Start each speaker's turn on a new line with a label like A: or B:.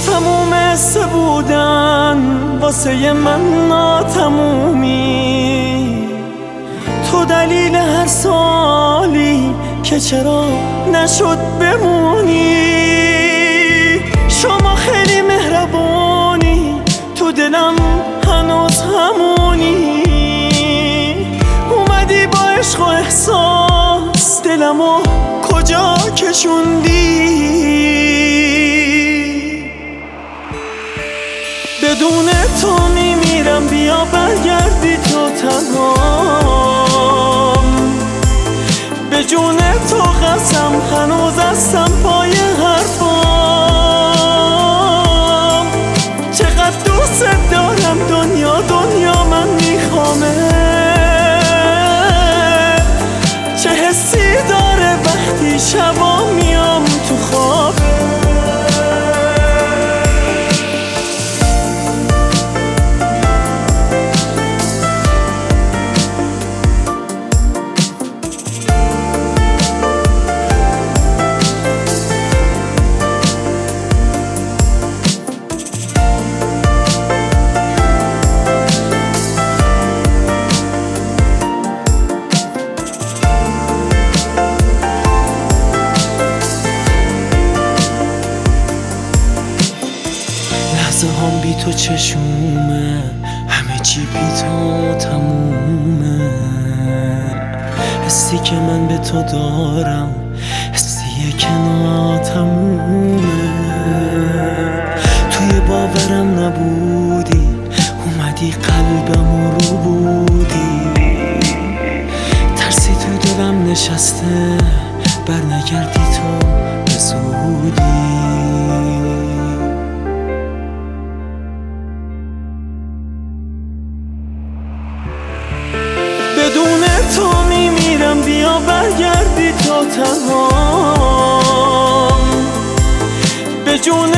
A: تموم حس بودن واسه من ناتمومی، تو دلیل هر سالی که چرا نشد بمونی. شما خیلی مهربانی، تو دلم هنوز همونی. اومدی با عشق و احساس دلمو کجا کشوندی. بدون تو میمیرم، بیا برگردی تو تنهام. به جون تو قسم هنوز هستم پای حرفام. چقدر دوست دارم، دنیا دنیا من میخوامه. چه حسی داره وقتی شبا میام تو خواب. لحظه هم بی تو چشومه، همه چی بی تو تمومه. حسی که من به تو دارم حسیه که ناتمومه. توی باورم نبودی، اومدی قلبم رو بودی. ترسی تو دلم نشسته، بر نگردی تو به زودی. بدون تو میمیرم، بیا برگردی تو تنهام. به جون